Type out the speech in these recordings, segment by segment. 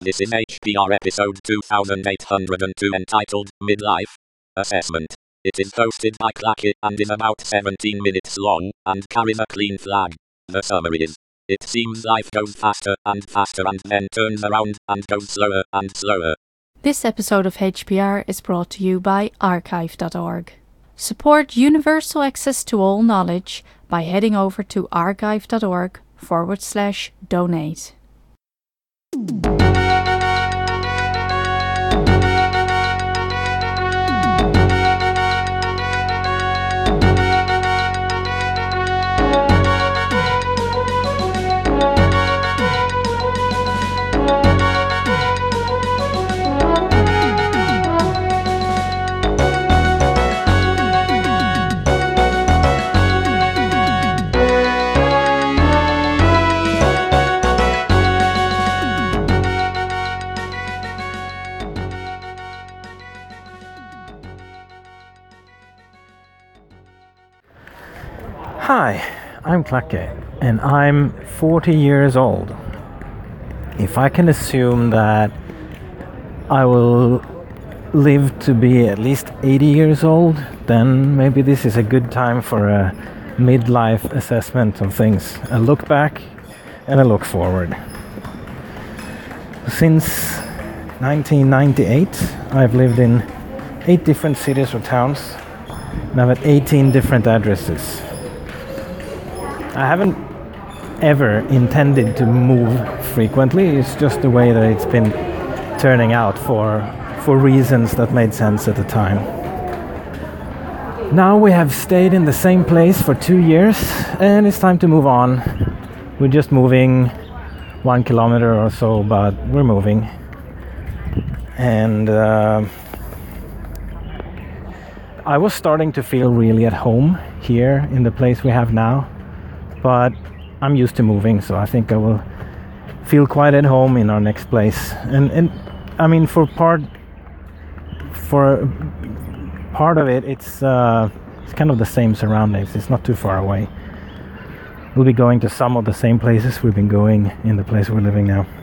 This is HPR episode 2802 entitled Midlife Assessment. It is hosted by Clacky and is about 17 minutes long and carries a clean flag. The summary is, it seems life goes faster and faster and then turns around and goes slower and slower. This episode of HPR is brought to you by archive.org. Support universal access to all knowledge by heading over to archive.org/donate. Hi, I'm Clacky, and I'm 40 years old. If I can assume that I will live to be at least 80 years old, then maybe this is a good time for a midlife assessment of things. A look back and a look forward. Since 1998, I've lived in 8 different cities or towns, and I've had 18 different addresses. I haven't ever intended to move frequently. It's just the way that it's been turning out for reasons that made sense at the time. Now we have stayed in the same place for 2 years and it's time to move on. We're just moving 1 kilometer or so, but we're moving. And I was starting to feel really at home here in the place we have now. But I'm used to moving, so I think I will feel quite at home in our next place. And I mean, for part of it, it's kind of the same surroundings. It's not too far away. We'll be going to some of the same places we've been going in the place we're living now.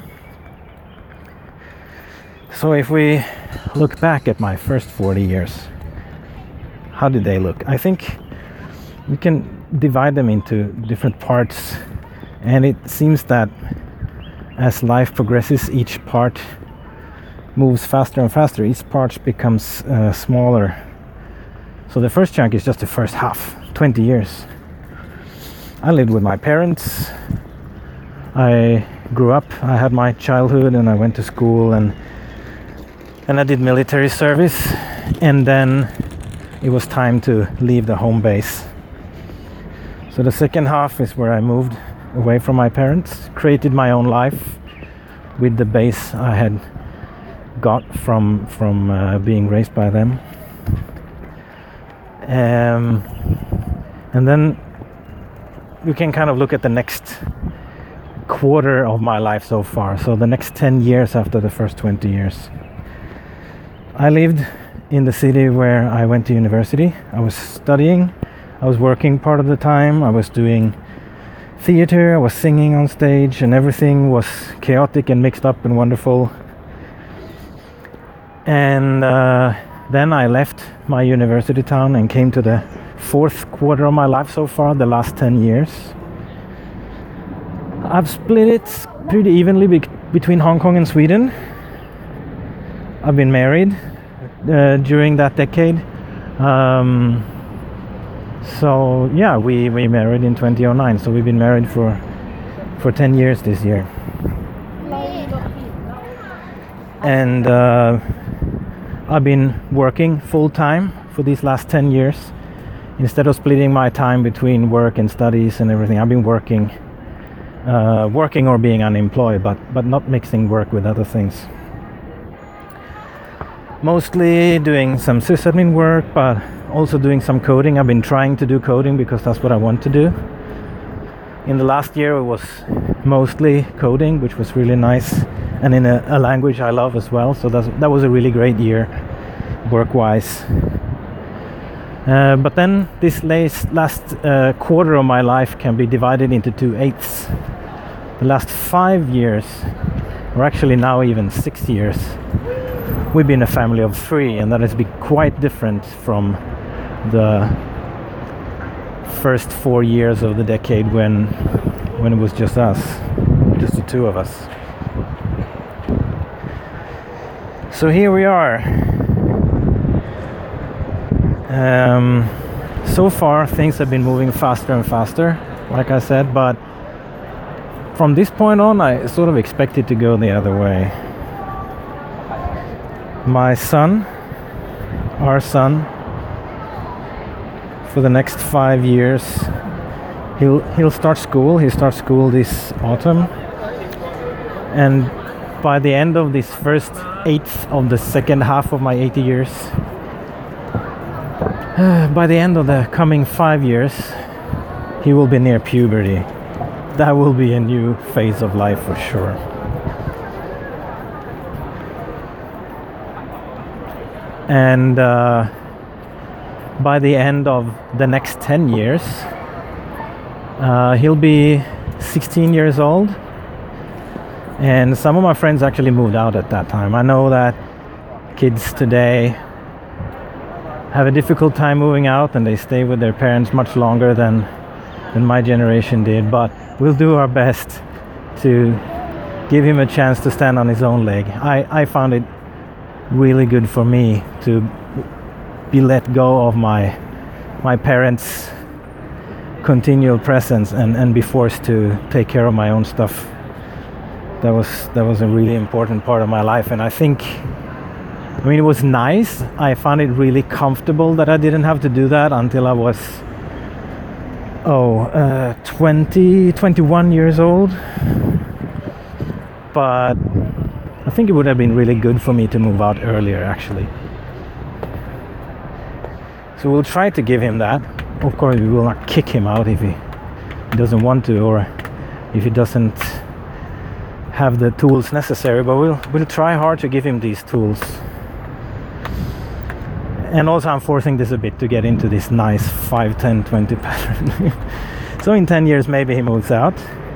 So if we look back at my first 40 years, how did they look? I think we can divide them into different parts, and it seems that as life progresses, each part moves faster and faster. Each part becomes smaller. So the first chunk is just the first half, 20 years. I lived with my parents. I grew up. I had my childhood, and I went to school, and I did military service, and then it was time to leave the home base. So the second half is where I moved away from my parents, created my own life with the base I had got from being raised by them. And then we can kind of look at the next quarter of my life so far. So the next 10 years after the first 20 years. I lived in the city where I went to university. I was studying. I was working part of the time. I was doing theater. I was singing on stage, and everything was chaotic and mixed up and wonderful. And then I left my university town and came to the fourth quarter of my life so far, the last 10 years. I've split it pretty evenly between Hong Kong and Sweden. I've been married during that decade. So yeah, we married in 2009, so we've been married for 10 years this year. And I've been working full time for these last 10 years. Instead of splitting my time between work and studies and everything, I've been working or being unemployed, but not mixing work with other things. Mostly doing some sysadmin work, but also doing some coding. I've been trying to do coding because that's what I want to do. In the last year it was mostly coding, which was really nice, and in a language I love as well. So that was a really great year work-wise. But then this last quarter of my life can be divided into 2/8. The last 5 years or actually now even 6 years, we've been a family of 3, and that has been quite different from the first 4 years of the decade when it was just us, just the 2 of us. So here we are. So far things have been moving faster and faster, like I said, but from this point on I sort of expected to go the other way. My son, our son, for the next 5 years, he'll start school. He starts school this autumn, and by the end of this first eighth of the second half of my 80 years, by the end of the coming 5 years, he will be near puberty. That will be a new phase of life for sure. And by the end of the next 10 years, he'll be 16 years old. And some of my friends actually moved out at that time. I know that kids today have a difficult time moving out, and they stay with their parents much longer than my generation did, but we'll do our best to give him a chance to stand on his own leg. I found it really good for me to be let go of my parents' continual presence and be forced to take care of my own stuff. That was a really important part of my life, and I mean, it was nice. I found it really comfortable that I didn't have to do that until I was 21 years old. But I think it would have been really good for me to move out earlier, actually. So we'll try to give him that. Of course, we will not kick him out if he doesn't want to, or if he doesn't have the tools necessary, but we'll try hard to give him these tools. And also I'm forcing this a bit to get into this nice 5, 10, 20 pattern. So in 10 years maybe he moves out.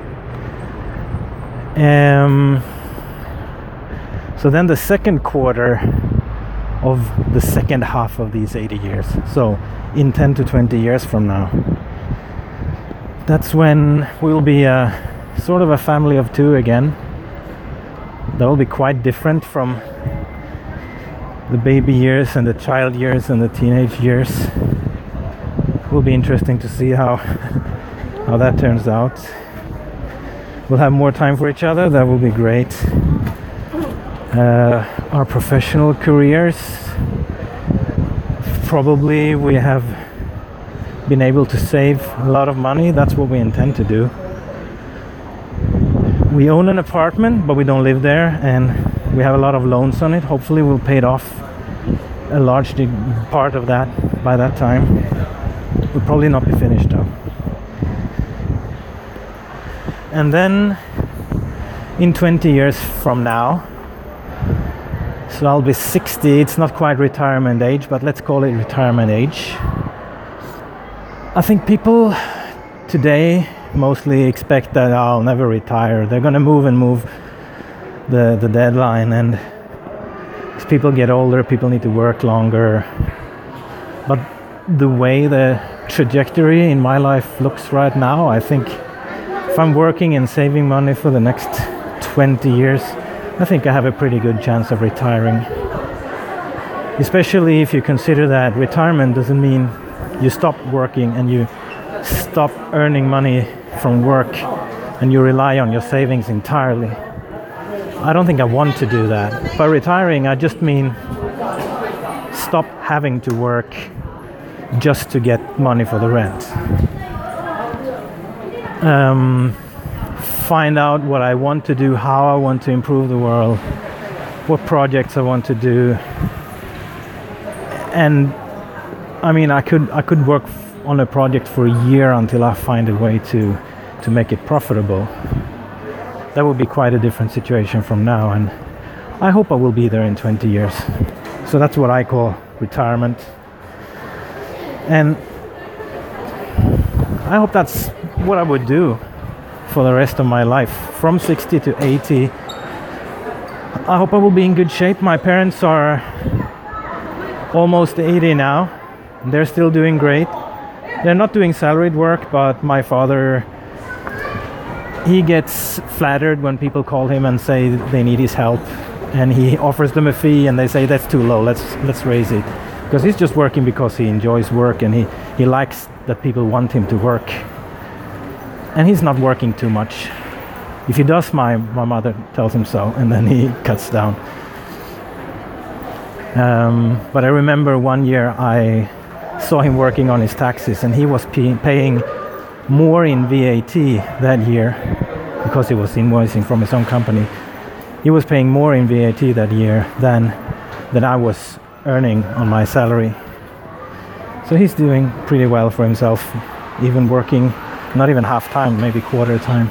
So then the second quarter of the second half of these 80 years, so in 10 to 20 years from now, that's when we'll be sort of a family of 2 again. That will be quite different from the baby years and the child years and the teenage years. It will be interesting to see how that turns out. We'll have more time for each other. That will be great. Our professional careers, probably we have been able to save a lot of money. That's what we intend to do. We own an apartment, but we don't live there, and we have a lot of loans on it. Hopefully we'll pay it off, a large part of that by that time. We'll probably not be finished though. And then in 20 years from now, so I'll be 60. It's not quite retirement age, but let's call it retirement age. I think people today mostly expect that I'll never retire. They're gonna move the deadline, and as people get older, people need to work longer. But the way the trajectory in my life looks right now, I think if I'm working and saving money for the next 20 years, I think I have a pretty good chance of retiring. Especially if you consider that retirement doesn't mean you stop working and you stop earning money from work and you rely on your savings entirely. I don't think I want to do that. By retiring, I just mean stop having to work just to get money for the rent. Find out what I want to do, how I want to improve the world, what projects I want to do. And I mean, I could work on a project for a year until I find a way to make it profitable. That would be quite a different situation from now, and I hope I will be there in 20 years. So that's what I call retirement. And I hope that's what I would do for the rest of my life, from 60 to 80, I hope I will be in good shape. My parents are almost 80 now. They're still doing great. They're not doing salaried work, but my father, he gets flattered when people call him and say they need his help, and he offers them a fee and they say that's too low, let's raise it. Because he's just working because he enjoys work, and he likes that people want him to work. And he's not working too much. If he does, my mother tells him so, and then he cuts down. But I remember one year I saw him working on his taxes, and he was paying more in VAT that year because he was invoicing from his own company. He was paying more in VAT that year than I was earning on my salary. So he's doing pretty well for himself, even working not even half time, maybe quarter time.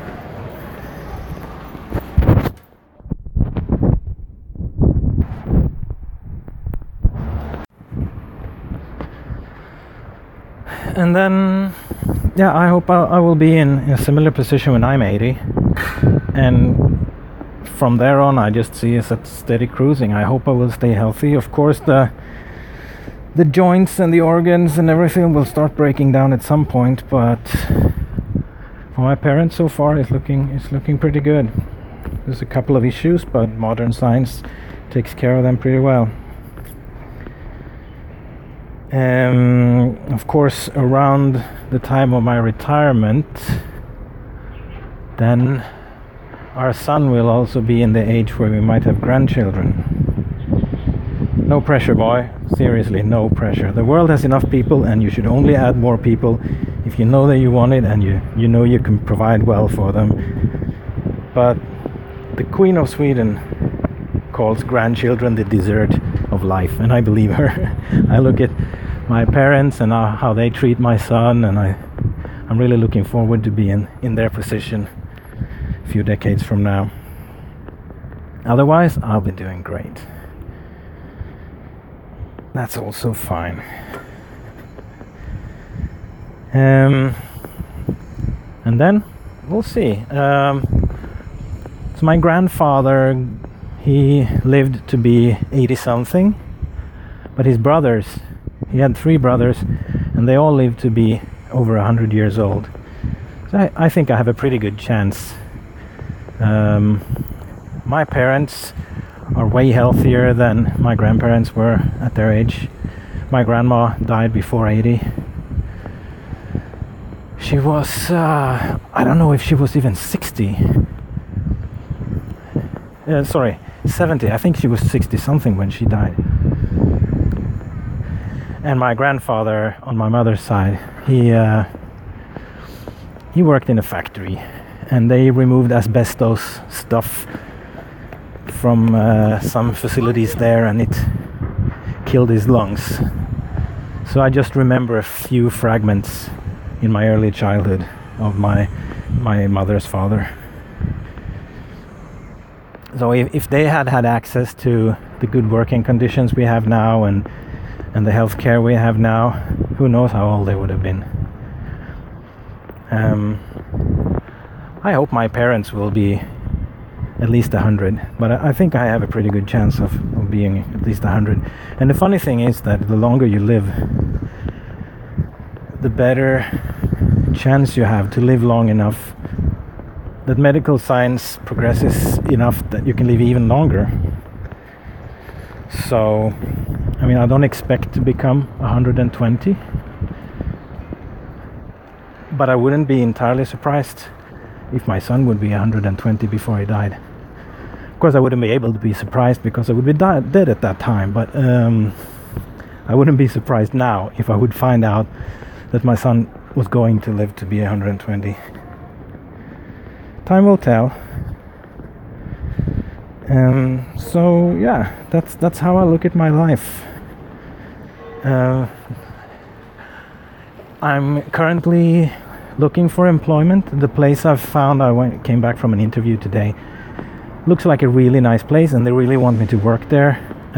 And then, yeah, I hope I will be in a similar position when I'm 80. And from there on, I just see us at steady cruising. I hope I will stay healthy. Of course, the joints and the organs and everything will start breaking down at some point, but for my parents so far, it's looking pretty good. There's a couple of issues, but modern science takes care of them pretty well. Of course, around the time of my retirement, then our son will also be in the age where we might have grandchildren. No pressure, boy. Seriously, no pressure. The world has enough people, and you should only add more people if you know that you want it and you know you can provide well for them. But the Queen of Sweden calls grandchildren the dessert of life, and I believe her. I look at my parents and how they treat my son, and I'm really looking forward to being in their position a few decades from now. Otherwise, I'll be doing great. That's also fine. And then we'll see. So my grandfather, he lived to be 80 something, but his brothers, he had 3 brothers, and they all lived to be over 100 years old. So I think I have a pretty good chance. My parents are way healthier than my grandparents were at their age. My grandma died before 80. She was, I don't know if she was even 60. 70. I think she was 60 something when she died. And my grandfather on my mother's side, he worked in a factory, and they removed asbestos stuff from some facilities there, and it killed his lungs. So I just remember a few fragments in my early childhood of my mother's father. So if they had access to the good working conditions we have now and the health care we have now, who knows how old they would have been. I hope my parents will be at least 100, but I think I have a pretty good chance of being at least 100. And the funny thing is that the longer you live, the better chance you have to live long enough that medical science progresses enough that you can live even longer. So, I mean, I don't expect to become 120, but I wouldn't be entirely surprised if my son would be 120 before he died. Of course, I wouldn't be able to be surprised because I would be dead at that time, but I wouldn't be surprised now if I would find out that my son was going to live to be 120. Time will tell. So yeah, that's how I look at my life. I'm currently looking for employment. The place I've found, came back from an interview today, looks like a really nice place, and they really want me to work there.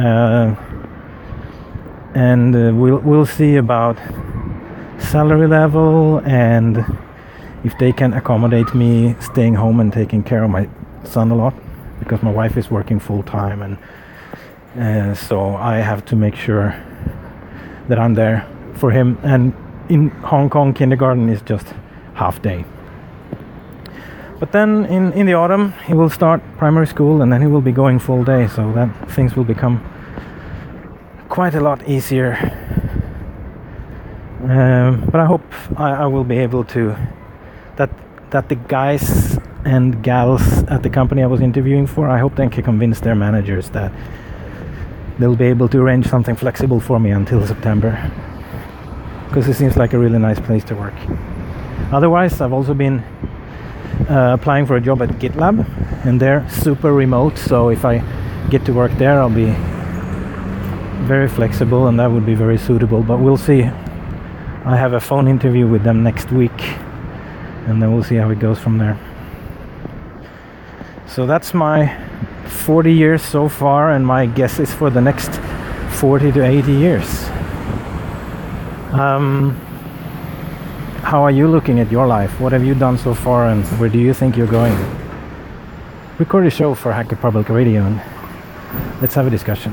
And we'll see about salary level and if they can accommodate me staying home and taking care of my son a lot. because my wife is working full time, and so I have to make sure that I'm there for him. And in Hong Kong, kindergarten is just half day. But then in the autumn he will start primary school, and then he will be going full day, so that things will become quite a lot easier. But I hope I will be able to, that the guys and gals at the company I was interviewing for, I hope they can convince their managers that they'll be able to arrange something flexible for me until September, because it seems like a really nice place to work. Otherwise, I've also been applying for a job at GitLab, and they're super remote, so if I get to work there I'll be very flexible, and that would be very suitable. But we'll see. I have a phone interview with them next week, and then we'll see how it goes from there. So that's my 40 years so far, and my guess is for the next 40 to 80 years. How are you looking at your life? What have you done so far, and where do you think you're going? Record a show for Hacker Public Radio, and let's have a discussion.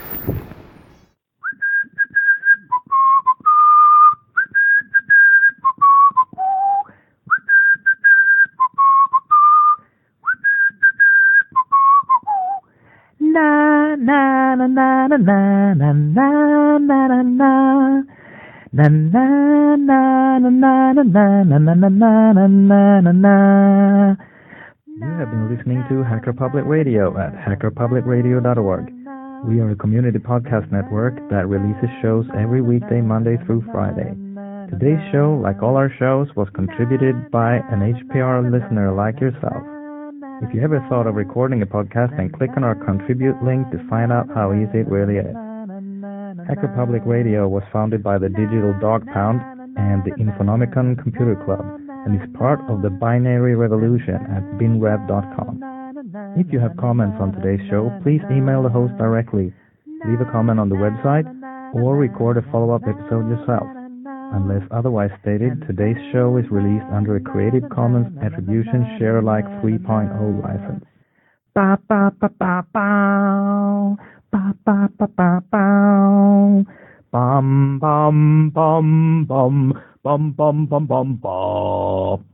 Na na na na na na na na na na. Na na na na na na na na na na na na na. You have been listening to Hacker Public Radio at hackerpublicradio.org. We are a community podcast network that releases shows every weekday, Monday through Friday. Today's show, like all our shows, was contributed by an HPR listener like yourself. If you ever thought of recording a podcast, then click on our contribute link to find out how easy it really is. Hacker Public Radio was founded by the Digital Dog Pound and the Infonomicon Computer Club, and is part of the Binary Revolution at binrev.com. If you have comments on today's show, please email the host directly, leave a comment on the website, or record a follow-up episode yourself. Unless otherwise stated, today's show is released under a Creative Commons Attribution Share Alike 3.0 license. Ba ba ba ba ba. Ba ba ba ba ba. Bum bum bum bum bum bum bum bum bum.